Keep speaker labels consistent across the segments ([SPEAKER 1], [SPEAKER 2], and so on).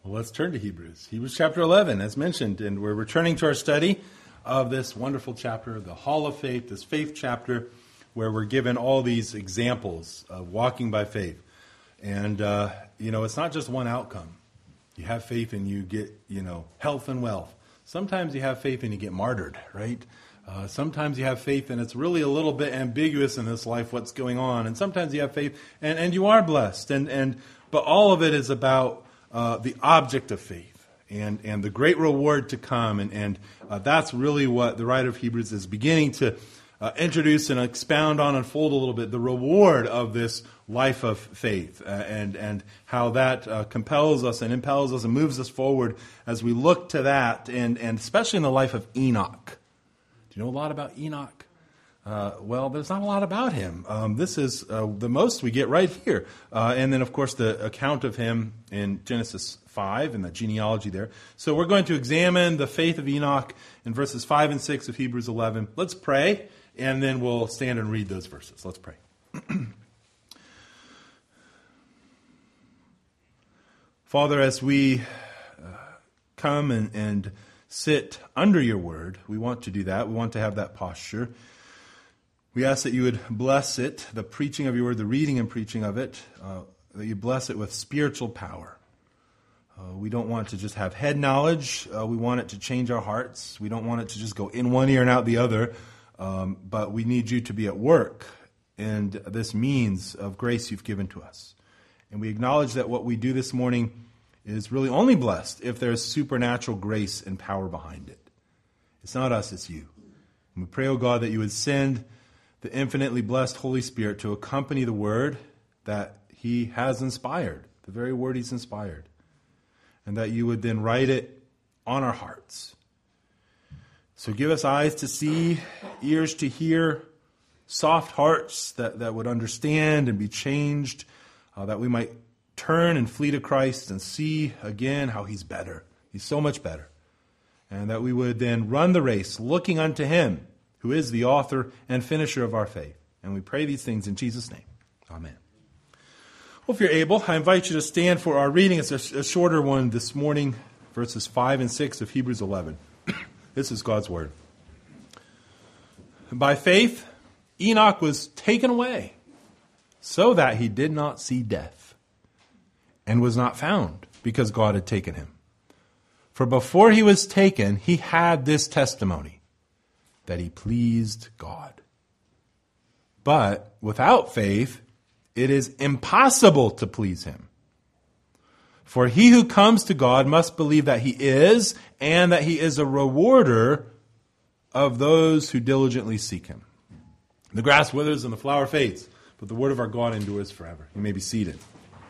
[SPEAKER 1] Well, let's turn to Hebrews. Hebrews chapter 11, as mentioned, and we're returning to our study of this wonderful chapter, the Hall of Faith, this faith chapter, where we're given all these examples of walking by faith. And, it's not just one outcome. You have faith and you get, health and wealth. Sometimes you have faith and you get martyred, right? Sometimes you have faith and it's really a little bit ambiguous in this life what's going on. And sometimes you have faith and you are blessed. But all of it is about the object of faith and the great reward to come. And that's really what the writer of Hebrews is beginning to introduce and expound on, unfold a little bit, the reward of this life of faith and how that compels us and impels us and moves us forward as we look to that, and especially in the life of Enoch. Do you know a lot about Enoch? Well, there's not a lot about him. This is the most we get right here. And then, of course, the account of him in Genesis 5 and the genealogy there. So we're going to examine the faith of Enoch in verses 5 and 6 of Hebrews 11. Let's pray, and then we'll stand and read those verses. Let's pray. Father, as we come and sit under your word, we want to do that. We want to have that posture. We ask that you would bless it, the preaching of your word, the reading and preaching of it, that you bless it with spiritual power. We don't want to just have head knowledge. We want it to change our hearts. We don't want it to just go in one ear and out the other. But we need you to be at work and this means of grace you've given to us. And we acknowledge that what we do this morning is really only blessed if there's supernatural grace and power behind it. It's not us, it's you. And we pray, O God, that you would send the infinitely blessed Holy Spirit to accompany the word that he has inspired, the very word he's inspired, and that you would then write it on our hearts. So give us eyes to see, ears to hear, soft hearts that would understand and be changed, that we might turn and flee to Christ and see again how he's better. He's so much better. And that we would then run the race looking unto him, who is the author and finisher of our faith. And we pray these things in Jesus' name. Amen. Well, if you're able, I invite you to stand for our reading. It's a shorter one this morning, verses 5 and 6 of Hebrews 11. This is God's word. By faith, Enoch was taken away, so that he did not see death, and was not found, because God had taken him. For before he was taken, he had this testimony, that he pleased God. But without faith, it is impossible to please him. For he who comes to God must believe that he is, and that he is a rewarder of those who diligently seek him. The grass withers and the flower fades, but the word of our God endures forever. You may be seated.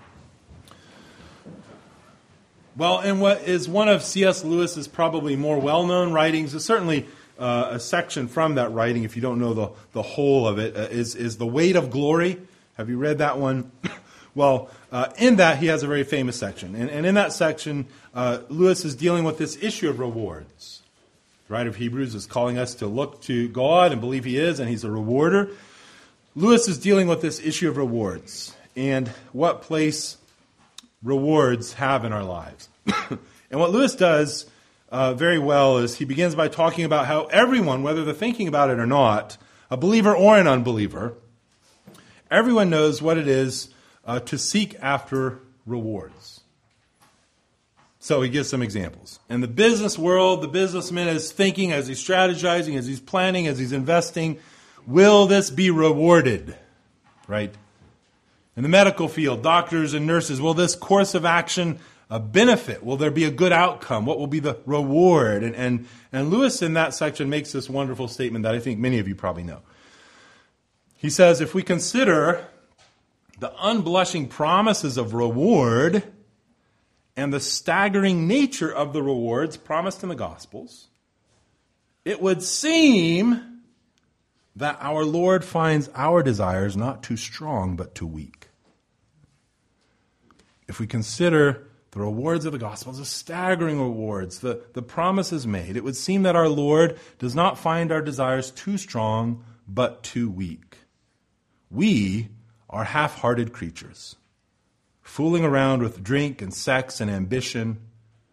[SPEAKER 1] Well, in what is one of C.S. Lewis's probably more well-known writings, is certainly a section from that writing, if you don't know the whole of it, is The Weight of Glory. Have you read that one? Well, in that, he has a very famous section. And in that section, Lewis is dealing with this issue of rewards. The writer of Hebrews is calling us to look to God and believe he is, and he's a rewarder. Lewis is dealing with this issue of rewards and what place rewards have in our lives. And what Lewis does very well is he begins by talking about how everyone, whether they're thinking about it or not, a believer or an unbeliever, everyone knows what it is to seek after rewards. So he gives some examples. In the business world, the businessman is thinking as he's strategizing, as he's planning, as he's investing, will this be rewarded? Right? In the medical field, doctors and nurses, will this course of action benefit? Will there be a good outcome? What will be the reward? And Lewis in that section makes this wonderful statement that I think many of you probably know. He says, if we consider the unblushing promises of reward and the staggering nature of the rewards promised in the Gospels, it would seem that our Lord finds our desires not too strong but too weak. If we consider the rewards of the Gospels, the staggering rewards, the promises made, it would seem that our Lord does not find our desires too strong but too weak. We are half-hearted creatures, fooling around with drink and sex and ambition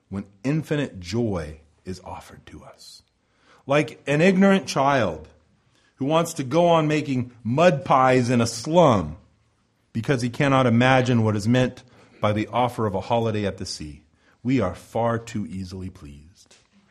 [SPEAKER 1] when infinite joy is offered to us. Like an ignorant child who wants to go on making mud pies in a slum because he cannot imagine what is meant by the offer of a holiday at the sea. We are far too easily pleased.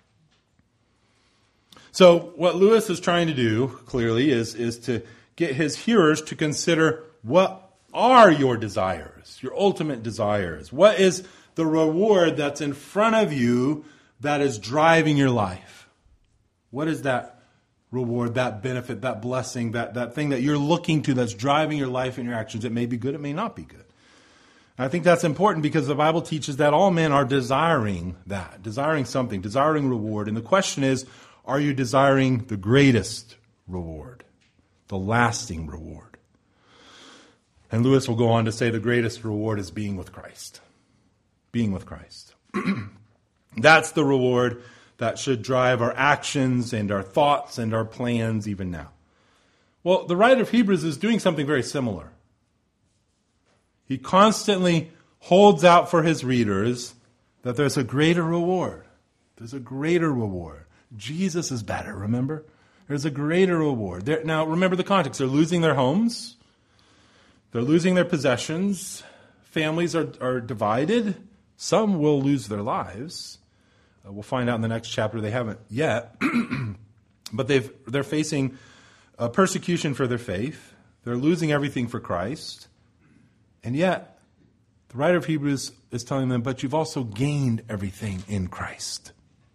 [SPEAKER 1] So what Lewis is trying to do, clearly, is to get his hearers to consider, what are your desires, your ultimate desires? What is the reward that's in front of you that is driving your life? What is that reward, that benefit, that blessing, that thing that you're looking to that's driving your life and your actions? It may be good, it may not be good. And I think that's important because the Bible teaches that all men are desiring that, desiring something, desiring reward. And the question is, are you desiring the greatest reward, the lasting reward? And Lewis will go on to say the greatest reward is being with Christ. Being with Christ. That's the reward that should drive our actions and our thoughts and our plans even now. Well, the writer of Hebrews is doing something very similar. He constantly holds out for his readers that there's a greater reward. There's a greater reward. Jesus is better, remember? There's a greater reward. Now, remember the context. They're losing their homes. They're losing their possessions. Families are divided. Some will lose their lives. We'll find out in the next chapter they haven't yet. But they're facing persecution for their faith. They're losing everything for Christ. And yet, the writer of Hebrews is telling them, but you've also gained everything in Christ.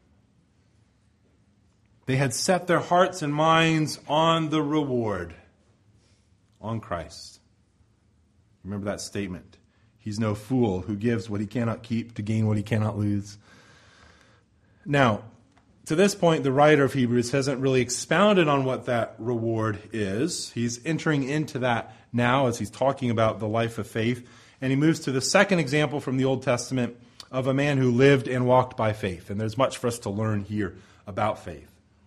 [SPEAKER 1] They had set their hearts and minds on the reward, on Christ. Remember that statement. He's no fool who gives what he cannot keep to gain what he cannot lose. Now, to this point, the writer of Hebrews hasn't really expounded on what that reward is. He's entering into that now as he's talking about the life of faith. And he moves to the second example from the Old Testament of a man who lived and walked by faith. And there's much for us to learn here about faith.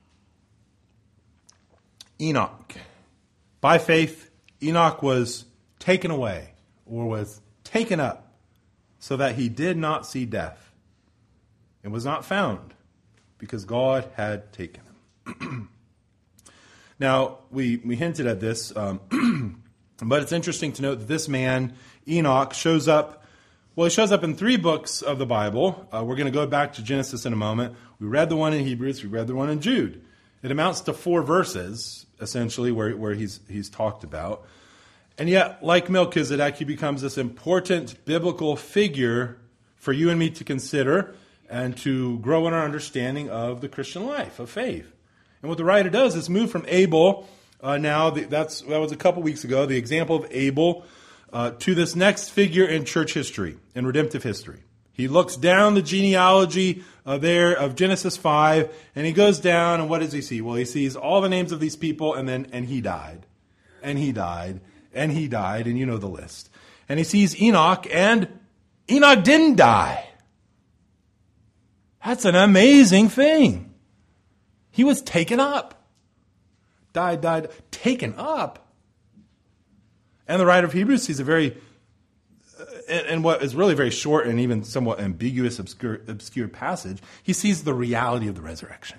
[SPEAKER 1] Enoch. By faith, Enoch was taken away or was taken up so that he did not see death and was not found because God had taken him. Now, we hinted at this, but it's interesting to note that this man, Enoch, shows up. Well, he shows up in 3 books of the Bible. We're going to go back to Genesis in a moment. We read the one in Hebrews. We read the one in Jude. It amounts to 4 verses, essentially, where he's talked about. And yet, like Melchizedek, he becomes this important biblical figure for you and me to consider and to grow in our understanding of the Christian life, of faith. And what the writer does is move from Abel, that was a couple weeks ago, the example of Abel, to this next figure in church history, in redemptive history. He looks down the genealogy there of Genesis 5, and he goes down, and what does he see? Well, he sees all the names of these people, and he died, and he died, and he died, and you know the list. And he sees Enoch, and Enoch didn't die. That's an amazing thing. He was taken up. Died, taken up. And the writer of Hebrews sees a very, and what is really very short and even somewhat ambiguous, obscure passage, he sees the reality of the resurrection.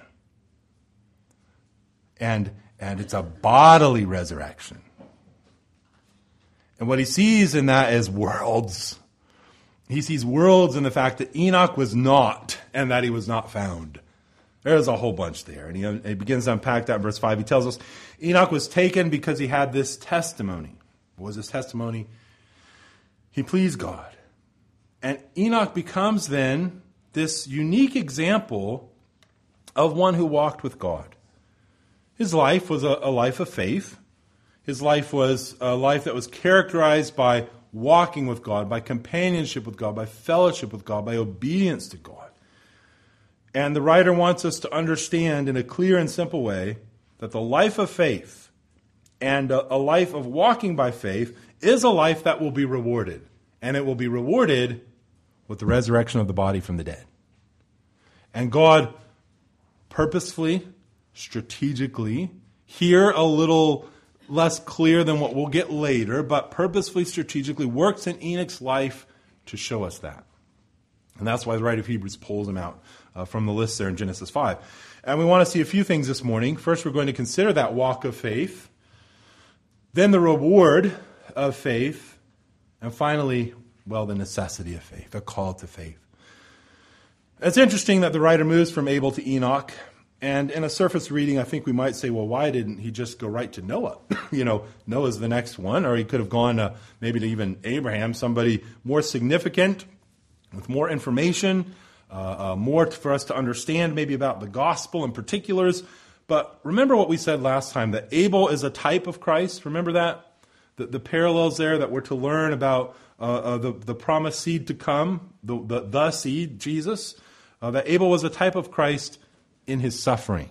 [SPEAKER 1] And it's a bodily resurrection. And what he sees in that is worlds. He sees worlds in the fact that Enoch was not, and that he was not found. There's a whole bunch there. And he begins to unpack that in verse 5. He tells us Enoch was taken because he had this testimony. What was his testimony? He pleased God. And Enoch becomes then this unique example of one who walked with God. His life was a life of faith. His life was a life that was characterized by walking with God, by companionship with God, by fellowship with God, by obedience to God. And the writer wants us to understand in a clear and simple way that the life of faith and a life of walking by faith is a life that will be rewarded. And it will be rewarded with the resurrection of the body from the dead. And God purposefully, strategically, here a little less clear than what we'll get later, but purposefully, strategically works in Enoch's life to show us that. And that's why the writer of Hebrews pulls them out from the list there in Genesis 5. And we want to see a few things this morning. First, we're going to consider that walk of faith, then the reward of faith, and finally, well, the necessity of faith, the call to faith. It's interesting that the writer moves from Abel to Enoch. And in a surface reading, I think we might say, well, why didn't he just go right to Noah? Noah's the next one, or he could have gone maybe to even Abraham, somebody more significant, with more information, more for us to understand maybe about the gospel in particulars. But remember what we said last time, that Abel is a type of Christ. Remember that? The parallels there that we're to learn about the promised seed to come, the seed, Jesus. That Abel was a type of Christ in his suffering.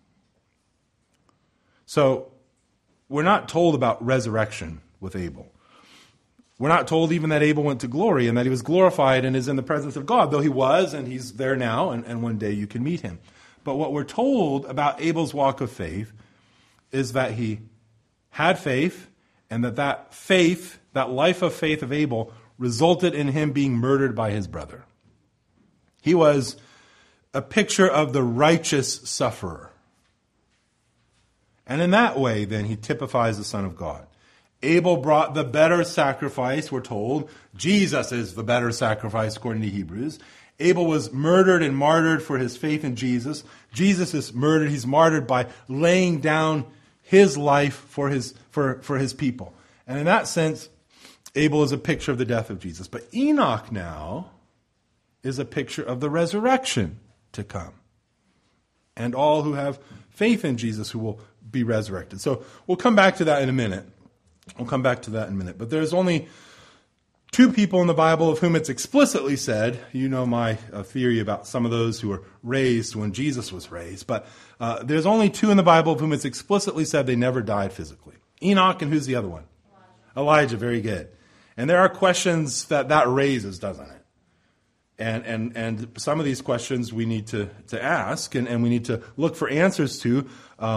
[SPEAKER 1] So we're not told about resurrection with Abel. We're not told even that Abel went to glory and that he was glorified and is in the presence of God, though he was, and he's there now, and one day you can meet him. But what we're told about Abel's walk of faith is that he had faith, and that faith, that life of faith of Abel, resulted in him being murdered by his brother. He was a picture of the righteous sufferer. And in that way, then, he typifies the Son of God. Abel brought the better sacrifice, we're told. Jesus is the better sacrifice, according to Hebrews. Abel was murdered and martyred for his faith in Jesus. Jesus is murdered. He's martyred by laying down his life for his people. And in that sense, Abel is a picture of the death of Jesus. But Enoch now is a picture of the resurrection to come. And all who have faith in Jesus who will be resurrected. So we'll come back to that in a minute. But there's only two people in the Bible of whom it's explicitly said, you know my theory about some of those who were raised when Jesus was raised, but there's only two in the Bible of whom it's explicitly said they never died physically. Enoch, and who's the other one? Elijah, very good. And there are questions that raises, doesn't it? And some of these questions we need to ask, and we need to look for answers to.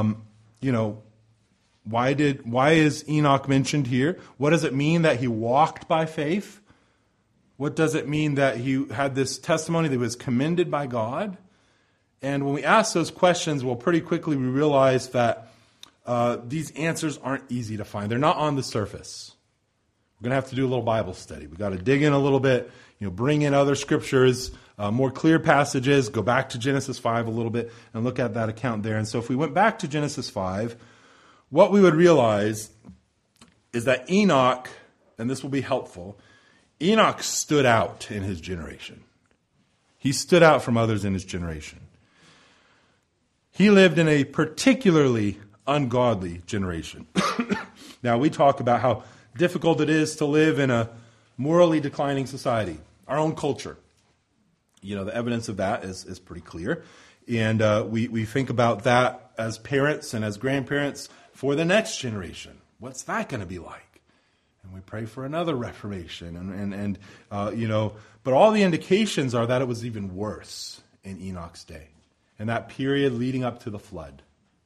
[SPEAKER 1] Why is Enoch mentioned here? What does it mean that he walked by faith? What does it mean that he had this testimony that he was commended by God? And when we ask those questions, well, pretty quickly we realize that these answers aren't easy to find. They're not on the surface. We're going to have to do a little Bible study. We've got to dig in a little bit, bring in other scriptures, more clear passages, go back to Genesis 5 a little bit and look at that account there. And so if we went back to Genesis 5, what we would realize is that Enoch, and this will be helpful, Enoch stood out in his generation. He stood out from others in his generation. He lived in a particularly ungodly generation. Now, we talk about how difficult it is to live in a morally declining society, our own culture. The evidence of that is pretty clear. And we think about that as parents and as grandparents for the next generation. What's that going to be like? And we pray for another reformation. But all the indications are that it was even worse in Enoch's day. In that period leading up to the flood.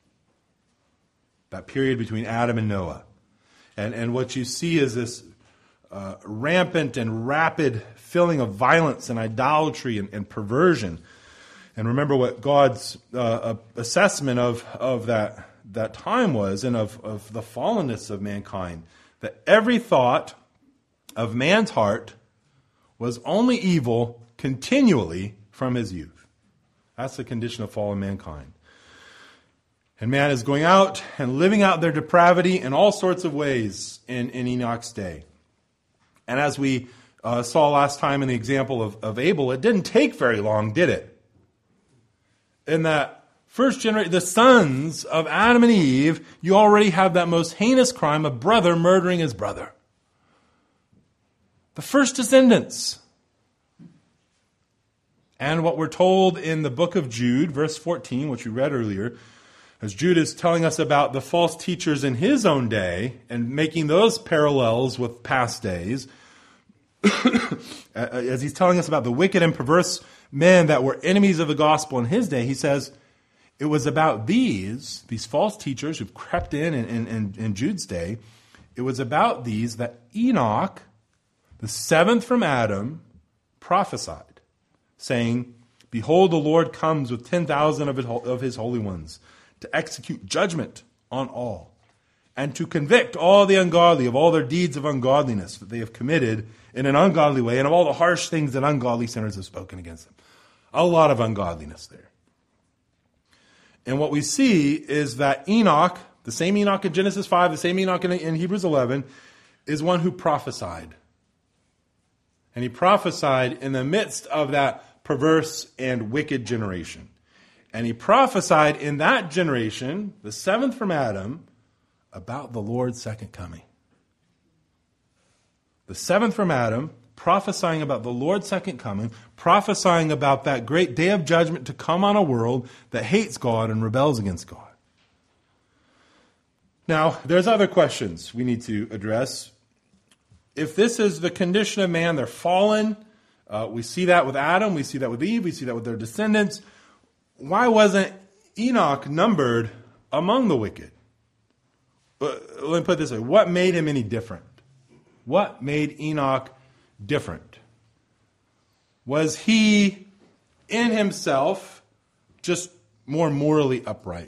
[SPEAKER 1] That period between Adam and Noah. And what you see is this rampant and rapid filling of violence and idolatry and perversion. And remember what God's assessment of that time was, and of the fallenness of mankind, that every thought of man's heart was only evil continually from his youth. That's the condition of fallen mankind. And man is going out and living out their depravity in all sorts of ways in Enoch's day. And as we saw last time in the example of Abel, it didn't take very long, did it? In that first generation, the sons of Adam and Eve, you already have that most heinous crime of brother murdering his brother. The first descendants. And what we're told in the book of Jude, verse 14, which we read earlier, as Jude is telling us about the false teachers in his own day and making those parallels with past days, as he's telling us about the wicked and perverse men that were enemies of the gospel in his day, he says, it was about these false teachers who've crept in Jude's day, it was about these that Enoch, the seventh from Adam, prophesied. saying, "Behold, the Lord comes with 10,000 of his holy ones to execute judgment on all, and to convict all the ungodly of all their deeds of ungodliness that they have committed in an ungodly way, and of all the harsh things that ungodly sinners have spoken against them." A lot of ungodliness there. And what we see is that Enoch, the same Enoch in Genesis 5, the same Enoch in Hebrews 11, is one who prophesied. And he prophesied in the midst of that perverse and wicked generation. And he prophesied in that generation, the seventh from Adam, about the Lord's second coming. The seventh from Adam, prophesying about the Lord's second coming, prophesying about that great day of judgment to come on a world that hates God and rebels against God. Now, there's other questions we need to address. If this is the condition of man, they're fallen. We see that with Adam, we see that with Eve, we see that with their descendants. Why wasn't Enoch numbered among the wicked? Let me put it this way. What made him any different? What made Enoch different? Was he in himself just more morally upright?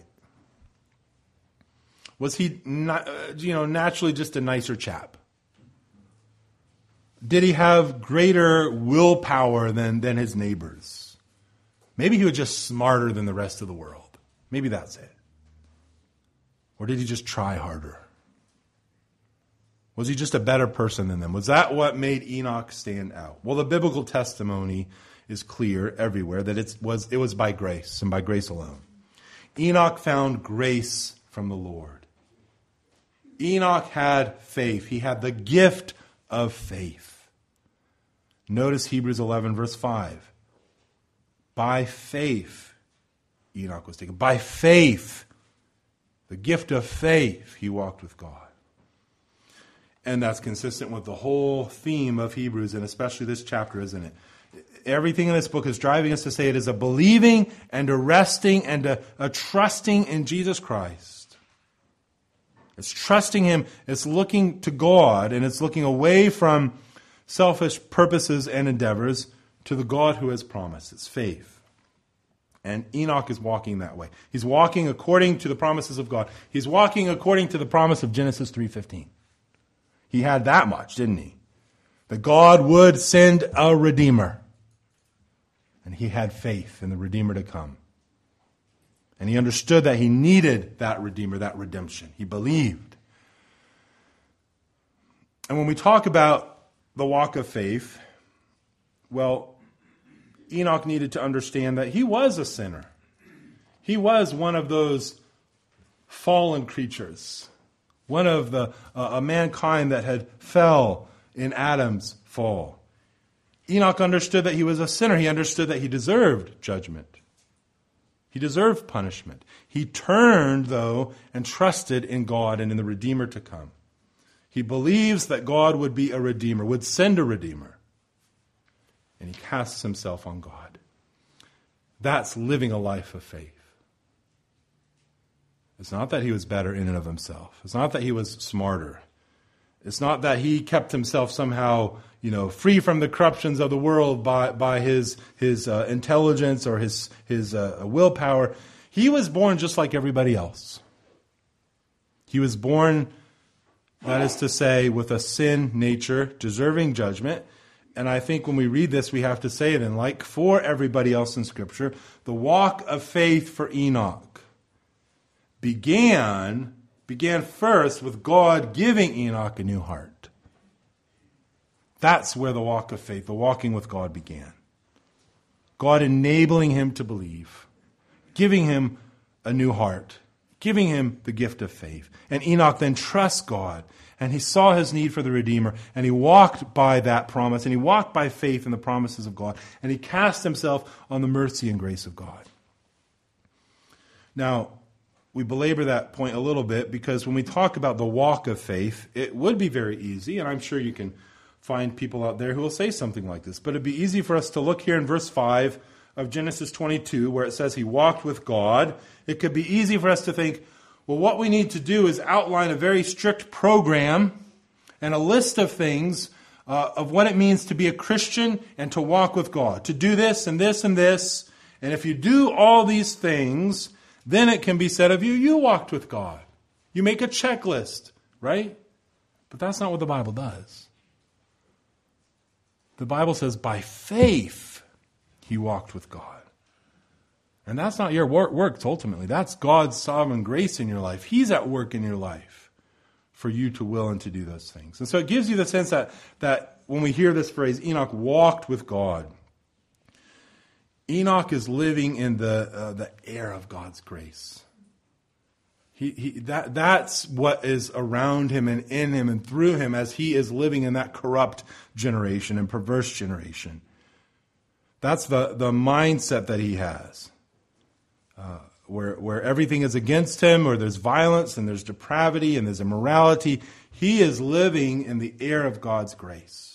[SPEAKER 1] Was he not, naturally just a nicer chap? Did he have greater willpower than his neighbors? Maybe he was just smarter than the rest of the world. Maybe that's it. Or did he just try harder? Was he just a better person than them? Was that what made Enoch stand out? Well, the biblical testimony is clear everywhere that it was by grace and by grace alone. Enoch found grace from the Lord. Enoch had faith. He had the gift of faith. Notice Hebrews 11, verse 5. By faith, Enoch was taken. By faith, the gift of faith, he walked with God. And that's consistent with the whole theme of Hebrews, and especially this chapter, isn't it? Everything in this book is driving us to say it is a believing and a resting and a trusting in Jesus Christ. It's trusting Him. It's looking to God, and it's looking away from selfish purposes and endeavors to the God who has promised. It's faith. And Enoch is walking that way. He's walking according to the promises of God. He's walking according to the promise of Genesis 3:15. He had that much, didn't he? That God would send a Redeemer. And he had faith in the Redeemer to come. And he understood that he needed that Redeemer, that redemption. He believed. And when we talk about the walk of faith, well, Enoch needed to understand that he was a sinner. He was one of those fallen creatures. One of a mankind that had fell in Adam's fall. Enoch understood that he was a sinner. He understood that he deserved judgment. He deserved punishment. He turned, though, and trusted in God and in the Redeemer to come. He believes that God would be a Redeemer, would send a Redeemer. And he casts himself on God. That's living a life of faith. It's not that he was better in and of himself. It's not that he was smarter. It's not that he kept himself somehow, free from the corruptions of the world by his intelligence or his willpower. He was born just like everybody else. He was born, that is to say, with a sin nature, deserving judgment. And I think when we read this, we have to say it, and like for everybody else in Scripture, the walk of faith for Enoch began first with God giving Enoch a new heart. That's where the walk of faith, the walking with God, began. God enabling him to believe, giving him a new heart, giving him the gift of faith. And Enoch then trusts God, and he saw his need for the Redeemer, and he walked by that promise, and he walked by faith in the promises of God, and he cast himself on the mercy and grace of God. Now, we belabor that point a little bit because when we talk about the walk of faith, it would be very easy, and I'm sure you can find people out there who will say something like this, but it'd be easy for us to look here in verse 5 of Genesis 22 where it says he walked with God. It could be easy for us to think, well, what we need to do is outline a very strict program and a list of things of what it means to be a Christian and to walk with God, to do this and this and this. And if you do all these things, then it can be said of you, you walked with God. You make a checklist, right? But that's not what the Bible does. The Bible says by faith he walked with God. And that's not your works ultimately. That's God's sovereign grace in your life. He's at work in your life for you to will and to do those things. And so it gives you the sense that when we hear this phrase, Enoch walked with God, Enoch is living in the air of God's grace. That's what is around him and in him and through him as he is living in that corrupt generation and perverse generation. That's the mindset that he has. Where everything is against him, or there's violence and there's depravity and there's immorality, he is living in the air of God's grace.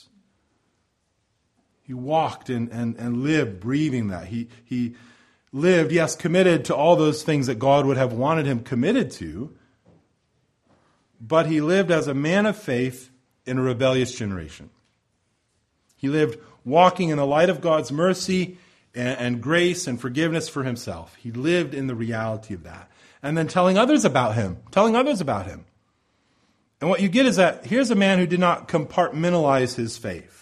[SPEAKER 1] He walked and lived breathing that. He lived, yes, committed to all those things that God would have wanted him committed to, but he lived as a man of faith in a rebellious generation. He lived walking in the light of God's mercy and grace and forgiveness for himself. He lived in the reality of that. And then telling others about him. And what you get is that here's a man who did not compartmentalize his faith.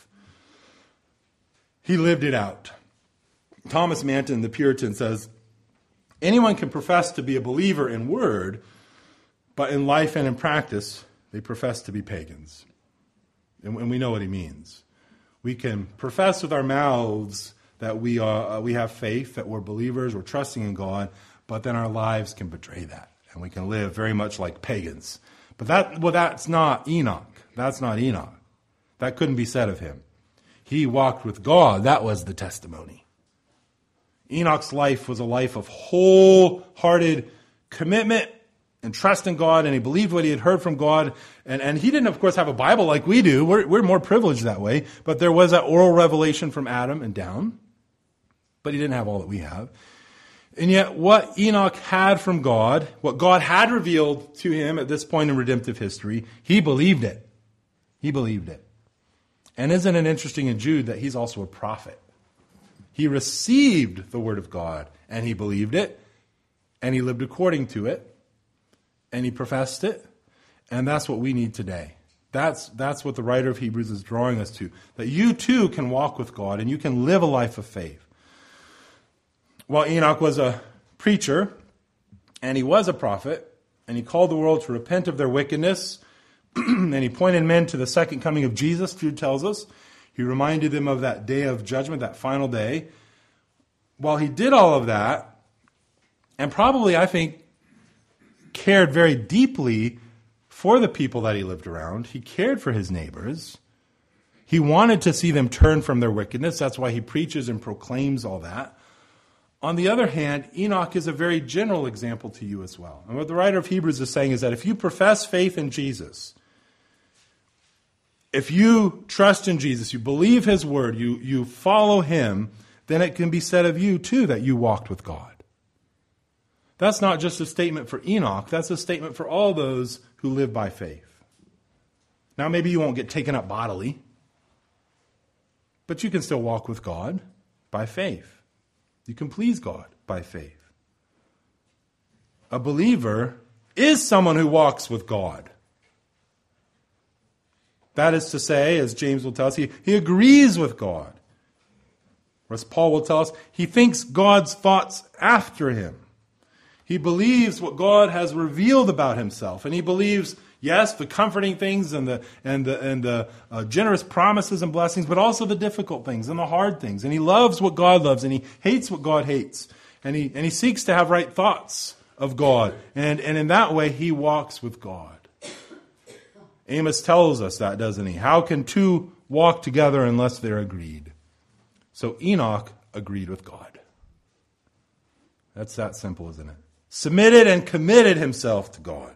[SPEAKER 1] He lived it out. Thomas Manton, the Puritan, says, anyone can profess to be a believer in word, but in life and in practice, they profess to be pagans. And we know what he means. We can profess with our mouths that we have faith, that we're believers, we're trusting in God, but then our lives can betray that. And we can live very much like pagans. But that's not Enoch. That's not Enoch. That couldn't be said of him. He walked with God. That was the testimony. Enoch's life was a life of wholehearted commitment and trust in God, and he believed what he had heard from God. And he didn't, of course, have a Bible like we do. We're more privileged that way. But there was that oral revelation from Adam and down. But he didn't have all that we have. And yet what Enoch had from God, what God had revealed to him at this point in redemptive history, he believed it. He believed it. And isn't it interesting in Jude that he's also a prophet? He received the word of God, and he believed it, and he lived according to it, and he professed it, and that's what we need today. That's what the writer of Hebrews is drawing us to, that you too can walk with God, and you can live a life of faith. While Enoch was a preacher, and he was a prophet, and he called the world to repent of their wickedness, and he pointed men to the second coming of Jesus, Jude tells us. He reminded them of that day of judgment, that final day. While he did all of that, and probably, I think, cared very deeply for the people that he lived around, he cared for his neighbors. He wanted to see them turn from their wickedness. That's why he preaches and proclaims all that. On the other hand, Enoch is a very general example to you as well. And what the writer of Hebrews is saying is that if you profess faith in Jesus, if you trust in Jesus, you believe his word, you follow him, then it can be said of you too that you walked with God. That's not just a statement for Enoch, that's a statement for all those who live by faith. Now maybe you won't get taken up bodily, but you can still walk with God by faith. You can please God by faith. A believer is someone who walks with God. That is to say, as James will tell us, he agrees with God. Or as Paul will tell us, he thinks God's thoughts after him. He believes what God has revealed about himself. And he believes, yes, the comforting things and the generous promises and blessings, but also the difficult things and the hard things. And he loves what God loves, and he hates what God hates. And he seeks to have right thoughts of God. And in that way, he walks with God. Amos tells us that, doesn't he? How can two walk together unless they're agreed? So Enoch agreed with God. That's that simple, isn't it? Submitted and committed himself to God.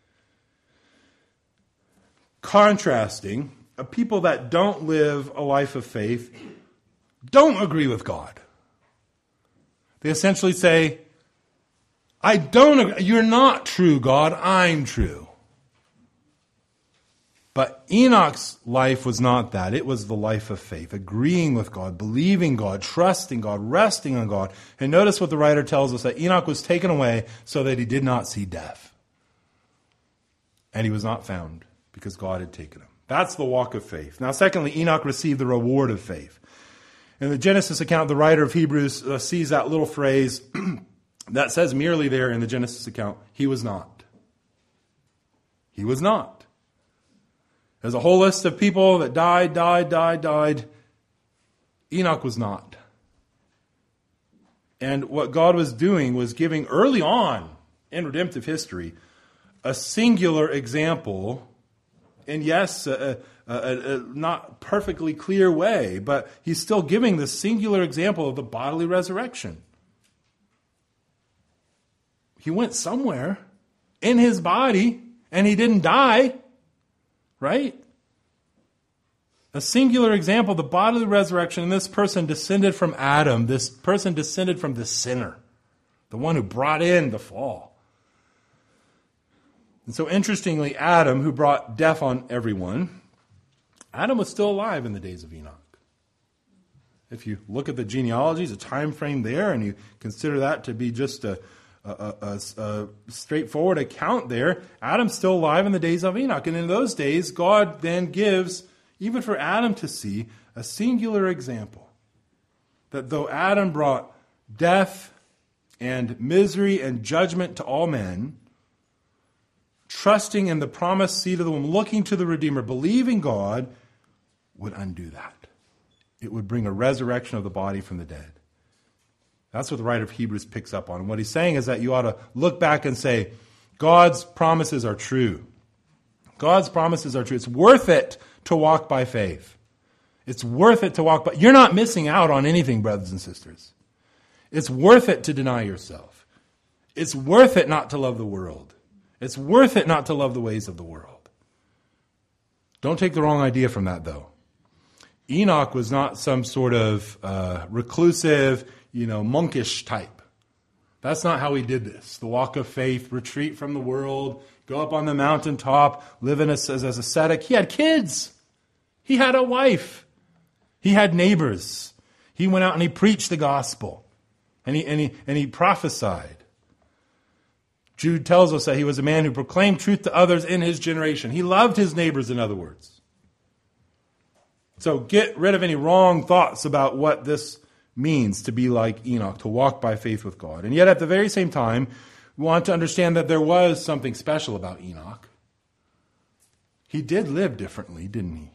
[SPEAKER 1] Contrasting, a people that don't live a life of faith don't agree with God. They essentially say, I don't agree. You're not true, God. I'm true. But Enoch's life was not that. It was the life of faith, agreeing with God, believing God, trusting God, resting on God. And notice what the writer tells us, that Enoch was taken away so that he did not see death. And he was not found because God had taken him. That's the walk of faith. Now, secondly, Enoch received the reward of faith. In the Genesis account, the writer of Hebrews sees that little phrase that says merely there in the Genesis account, he was not. He was not. There's a whole list of people that died. Enoch was not. And what God was doing was giving early on in redemptive history a singular example, and yes, a not perfectly clear way, but he's still giving the singular example of the bodily resurrection. He went somewhere in his body, and he didn't die. Right? A singular example, the bodily resurrection, and this person descended from Adam. This person descended from the sinner, the one who brought in the fall. And so interestingly, Adam, who brought death on everyone, Adam was still alive in the days of Enoch. If you look at the genealogies, a time frame there, and you consider that to be just a straightforward account there, Adam's still alive in the days of Enoch. And in those days, God then gives, even for Adam to see, a singular example. That though Adam brought death and misery and judgment to all men, trusting in the promised seed of the woman, looking to the Redeemer, believing God, would undo that. It would bring a resurrection of the body from the dead. That's what the writer of Hebrews picks up on. And what he's saying is that you ought to look back and say, God's promises are true. God's promises are true. It's worth it to walk by faith. It's worth it to walk by. You're not missing out on anything, brothers and sisters. It's worth it to deny yourself. It's worth it not to love the world. It's worth it not to love the ways of the world. Don't take the wrong idea from that, though. Enoch was not some sort of reclusive, monkish type. That's not how he did this. The walk of faith, retreat from the world, go up on the mountaintop, live as ascetic. He had kids. He had a wife. He had neighbors. He went out and he preached the gospel. And he prophesied. Jude tells us that he was a man who proclaimed truth to others in his generation. He loved his neighbors, in other words. So get rid of any wrong thoughts about what this means to be like Enoch, to walk by faith with God. And yet at the very same time, we want to understand that there was something special about Enoch. He did live differently, didn't he?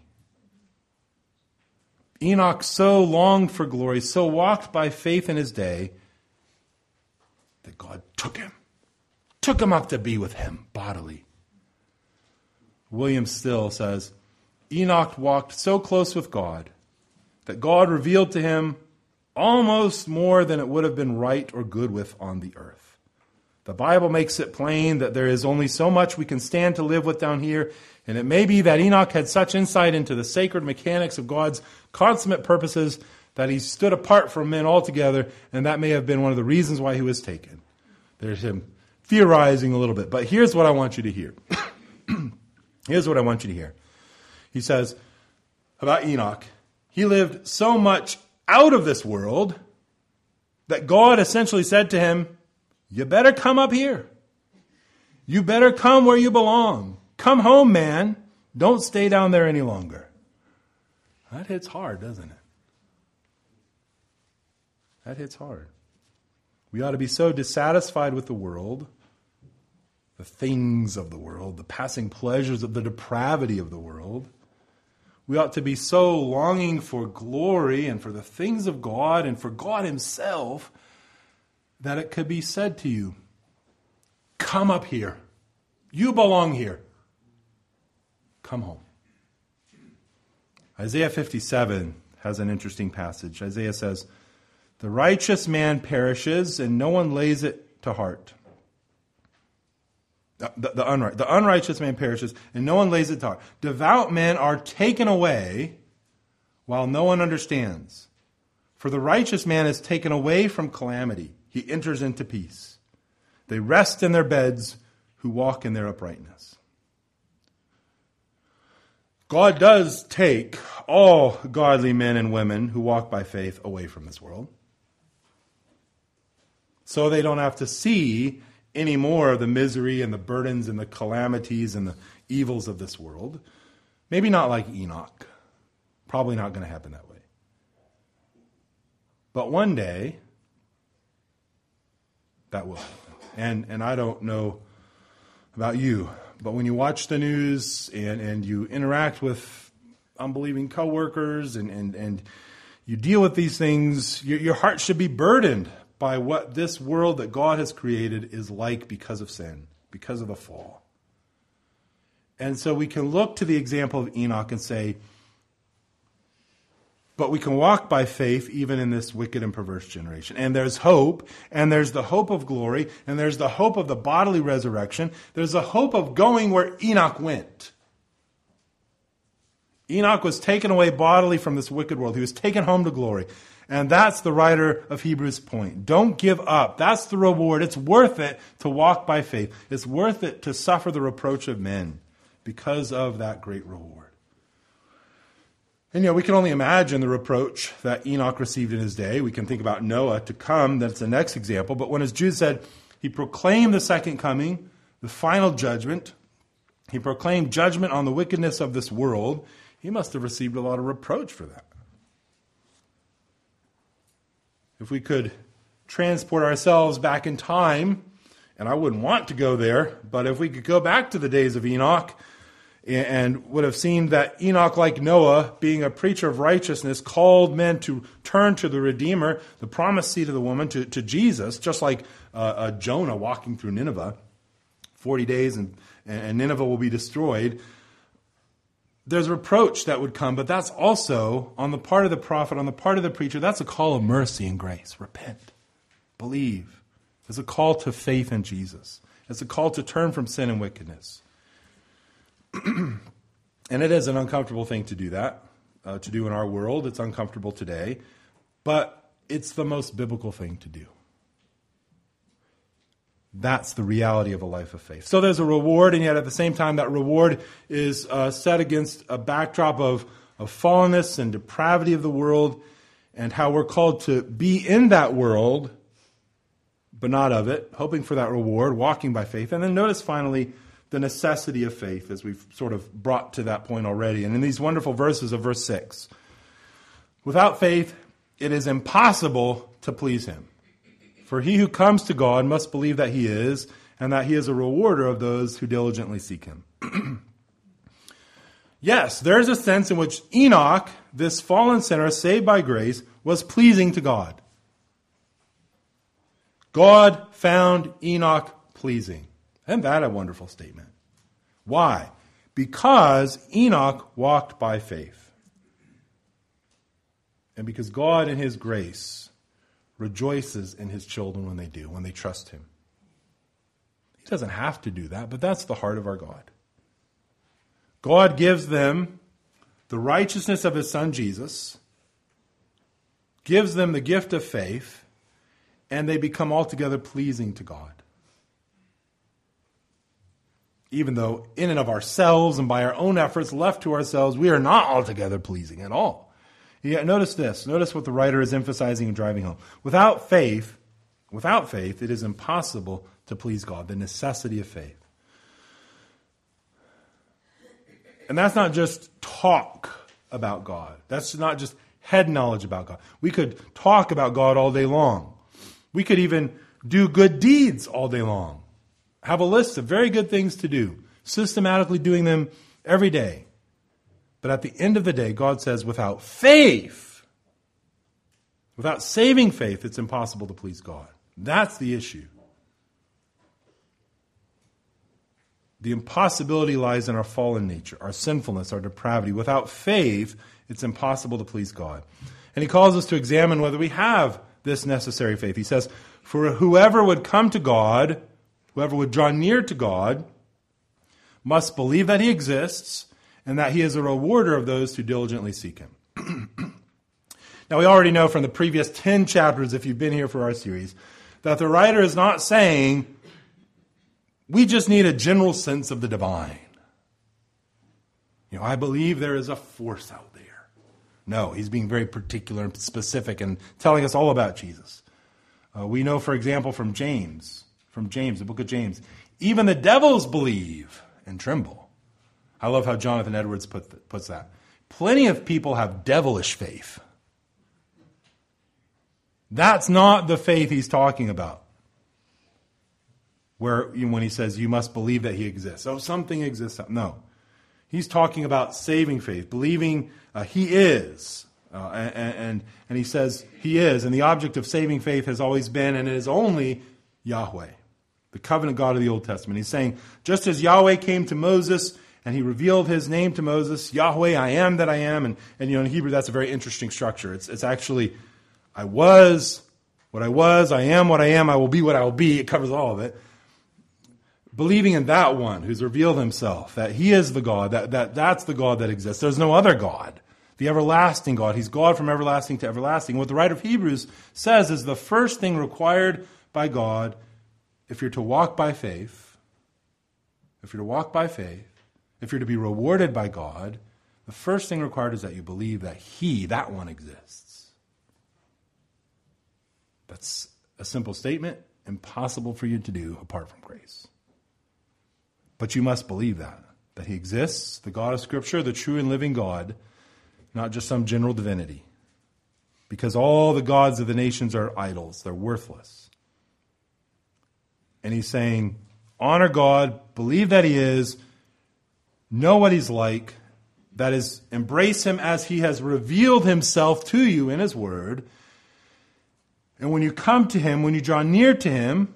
[SPEAKER 1] Enoch so longed for glory, so walked by faith in his day, that God took him up to be with him bodily. William Still says, Enoch walked so close with God that God revealed to him almost more than it would have been right or good with on the earth. The Bible makes it plain that there is only so much we can stand to live with down here, and it may be that Enoch had such insight into the sacred mechanics of God's consummate purposes that he stood apart from men altogether, and that may have been one of the reasons why he was taken. There's him theorizing a little bit, but here's what I want you to hear. Here's what I want you to hear. He says about Enoch, he lived so much out of this world that God essentially said to him, you better come up here. You better come where you belong. Come home, man. Don't stay down there any longer. That hits hard, doesn't it? That hits hard. We ought to be so dissatisfied with the world, the things of the world, the passing pleasures of the depravity of the world. We ought to be so longing for glory and for the things of God and for God himself that it could be said to you, come up here. You belong here. Come home. Isaiah 57 has an interesting passage. Isaiah says, the righteous man perishes and no one lays it to heart. The unrighteous man perishes, and no one lays it to heart. Devout men are taken away, while no one understands. For the righteous man is taken away from calamity. He enters into peace. They rest in their beds who walk in their uprightness. God does take all godly men and women who walk by faith away from this world, so they don't have to see any more of the misery and the burdens and the calamities and the evils of this world. Maybe not like Enoch. Probably not going to happen that way. But one day, that will happen. And I don't know about you, but when you watch the news and you interact with unbelieving coworkers and you deal with these things, your heart should be burdened by what this world that God has created is like because of sin, because of the fall. And so we can look to the example of Enoch and say, but we can walk by faith even in this wicked and perverse generation. And there's hope, and there's the hope of glory, and there's the hope of the bodily resurrection. There's the hope of going where Enoch went. Enoch was taken away bodily from this wicked world. He was taken home to glory. And that's the writer of Hebrews' point. Don't give up. That's the reward. It's worth it to walk by faith. It's worth it to suffer the reproach of men because of that great reward. And we can only imagine the reproach that Enoch received in his day. We can think about Noah to come. That's the next example. But when, as Jude said, he proclaimed the second coming, the final judgment. He proclaimed judgment on the wickedness of this world. He must have received a lot of reproach for that. If we could transport ourselves back in time, and I wouldn't want to go there, but if we could go back to the days of Enoch and would have seen that Enoch, like Noah, being a preacher of righteousness, called men to turn to the Redeemer, the promised seed of the woman, to Jesus, just like Jonah walking through Nineveh, 40 days and Nineveh will be destroyed. There's reproach that would come, but that's also, on the part of the prophet, on the part of the preacher, that's a call of mercy and grace. Repent. Believe. It's a call to faith in Jesus. It's a call to turn from sin and wickedness. And it is an uncomfortable thing to do that, to do in our world. It's uncomfortable today, but it's the most biblical thing to do. That's the reality of a life of faith. So there's a reward, and yet at the same time, that reward is set against a backdrop of fallenness and depravity of the world, and how we're called to be in that world, but not of it, hoping for that reward, walking by faith. And then notice finally the necessity of faith, as we've sort of brought to that point already. And in these wonderful verses of verse 6, without faith, it is impossible to please him. For he who comes to God must believe that he is, and that he is a rewarder of those who diligently seek him. Yes, there's a sense in which Enoch, this fallen sinner saved by grace, was pleasing to God. God found Enoch pleasing. Isn't that a wonderful statement? Why? Because Enoch walked by faith. And because God in his grace rejoices in his children when they do, when they trust him. He doesn't have to do that, but that's the heart of our God. God gives them the righteousness of his son Jesus, gives them the gift of faith, and they become altogether pleasing to God. Even though in and of ourselves and by our own efforts left to ourselves, we are not altogether pleasing at all. Yet notice this. Notice what the writer is emphasizing and driving home. Without faith, it is impossible to please God. The necessity of faith. And that's not just talk about God. That's not just head knowledge about God. We could talk about God all day long. We could even do good deeds all day long. Have a list of very good things to do. Systematically doing them every day. But at the end of the day, God says, without faith, without saving faith, it's impossible to please God. That's the issue. The impossibility lies in our fallen nature, our sinfulness, our depravity. Without faith, it's impossible to please God. And he calls us to examine whether we have this necessary faith. He says, for whoever would come to God, whoever would draw near to God, must believe that he exists, and that he is a rewarder of those who diligently seek him. Now, we already know from the previous 10 chapters, if you've been here for our series, that the writer is not saying, we just need a general sense of the divine. I believe there is a force out there. No, he's being very particular and specific and telling us all about Jesus. We know, for example, from James, the book of James, even the devils believe and tremble. I love how Jonathan Edwards puts that. Plenty of people have devilish faith. That's not the faith he's talking about. When he says you must believe that he exists. Oh, something exists. No. He's talking about saving faith, believing he is. And he says he is. And the object of saving faith has always been and is only Yahweh, the covenant God of the Old Testament. He's saying, just as Yahweh came to Moses and he revealed his name to Moses, Yahweh, I am that I am. And in Hebrew, that's a very interesting structure. It's actually, I was what I was, I am what I am, I will be what I will be. It covers all of it. Believing in that one who's revealed himself, that he is the God, that's the God that exists. There's no other God. The everlasting God. He's God from everlasting to everlasting. What the writer of Hebrews says is the first thing required by God, if you're to walk by faith, if you're to be rewarded by God, the first thing required is that you believe that he, that one, exists. That's a simple statement, impossible for you to do apart from grace. But you must believe that he exists, the God of Scripture, the true and living God, not just some general divinity. Because all the gods of the nations are idols. They're worthless. And he's saying, honor God, believe that he is, know what he's like, that is, embrace him as he has revealed himself to you in his word. And when you come to him, when you draw near to him,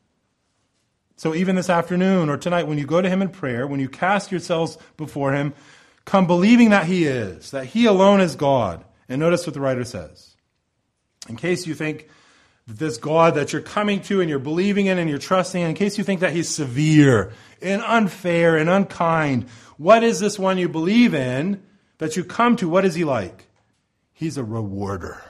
[SPEAKER 1] so even this afternoon or tonight, when you go to him in prayer, when you cast yourselves before him, come believing that he is, that he alone is God. And notice what the writer says. In case you think that this God that you're coming to and you're believing in and you're trusting in case you think that he's severe and unfair and unkind, what is this one you believe in that you come to? What is he like? He's a rewarder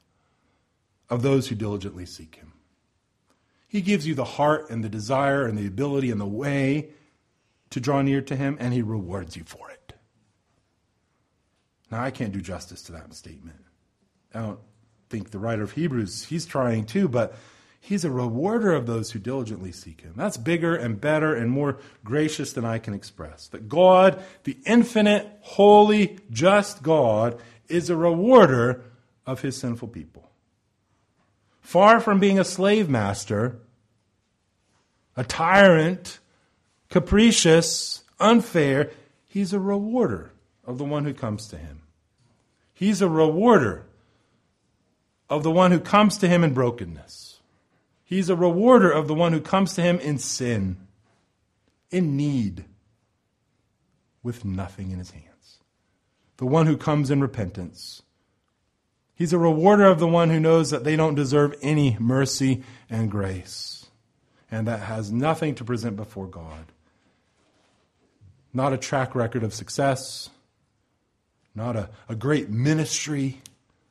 [SPEAKER 1] of those who diligently seek him. He gives you the heart and the desire and the ability and the way to draw near to him, and he rewards you for it. Now, I can't do justice to that statement. I don't think the writer of Hebrews, he's trying to, but he's a rewarder of those who diligently seek him. That's bigger and better and more gracious than I can express. That God, the infinite, holy, just God, is a rewarder of his sinful people. Far from being a slave master, a tyrant, capricious, unfair, he's a rewarder of the one who comes to him. He's a rewarder of the one who comes to him in brokenness. He's a rewarder of the one who comes to him in sin, in need, with nothing in his hands. The one who comes in repentance. He's a rewarder of the one who knows that they don't deserve any mercy and grace, and that has nothing to present before God. Not a track record of success, not a great ministry,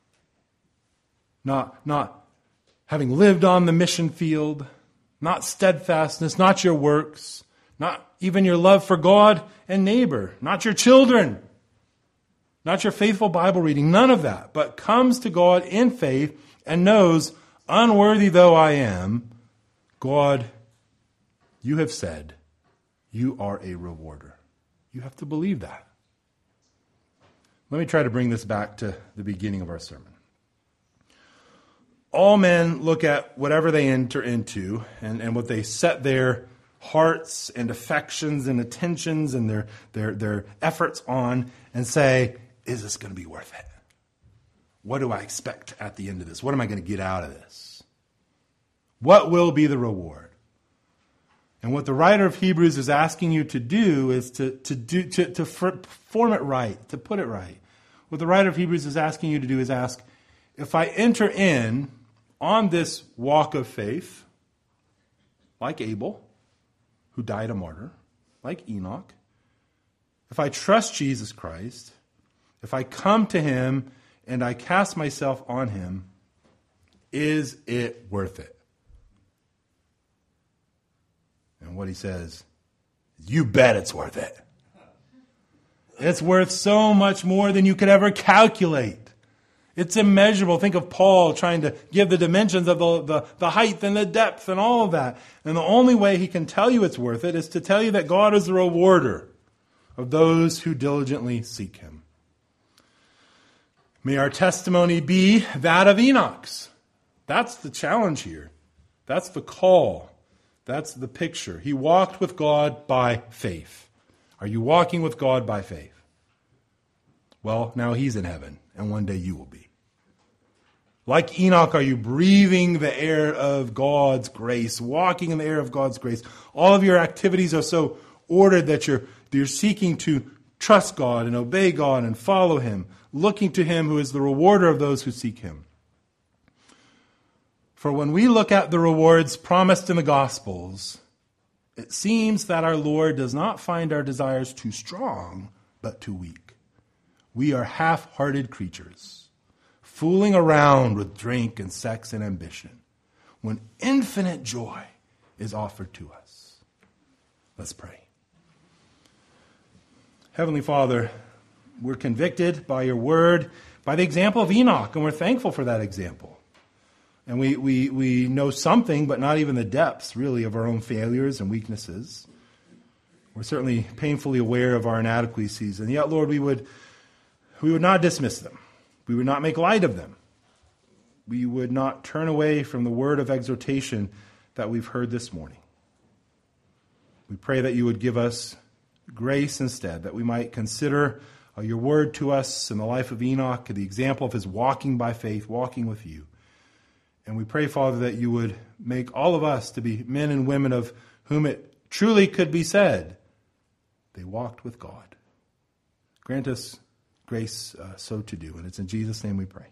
[SPEAKER 1] not having lived on the mission field, not steadfastness, not your works, not even your love for God and neighbor, not your children, not your faithful Bible reading, none of that, but comes to God in faith and knows, unworthy though I am, God, you have said you are a rewarder. You have to believe that. Let me try to bring this back to the beginning of our sermon. All men look at whatever they enter into and what they set their hearts and affections and attentions and their efforts on and say, is this going to be worth it? What do I expect at the end of this? What am I going to get out of this? What will be the reward? And what the writer of Hebrews is asking you to do is to form it right, to put it right. What the writer of Hebrews is asking you to do is ask, if I enter in on this walk of faith, like Abel, who died a martyr, like Enoch, if I trust Jesus Christ, if I come to him and I cast myself on him, is it worth it? And what he says, you bet it's worth it. It's worth so much more than you could ever calculate. It's immeasurable. Think of Paul trying to give the dimensions of the height and the depth and all of that. And the only way he can tell you it's worth it is to tell you that God is the rewarder of those who diligently seek him. May our testimony be that of Enoch's. That's the challenge here. That's the call. That's the picture. He walked with God by faith. Are you walking with God by faith? Well, now he's in heaven, and one day you will be. Like Enoch, are you breathing the air of God's grace, walking in the air of God's grace? All of your activities are so ordered that you're seeking to trust God and obey God and follow him, looking to him who is the rewarder of those who seek him. For when we look at the rewards promised in the Gospels, it seems that our Lord does not find our desires too strong, but too weak. We are half-hearted creatures, fooling around with drink and sex and ambition, when infinite joy is offered to us. Let's pray. Heavenly Father, we're convicted by your word, by the example of Enoch, and we're thankful for that example. And we know something, but not even the depths, really, of our own failures and weaknesses. We're certainly painfully aware of our inadequacies, and yet, Lord, we would not dismiss them. We would not make light of them. We would not turn away from the word of exhortation that we've heard this morning. We pray that you would give us grace instead, that we might consider your word to us in the life of Enoch, the example of his walking by faith, walking with you. And we pray, Father, that you would make all of us to be men and women of whom it truly could be said, they walked with God. Grant us grace so to do. And it's in Jesus' name we pray.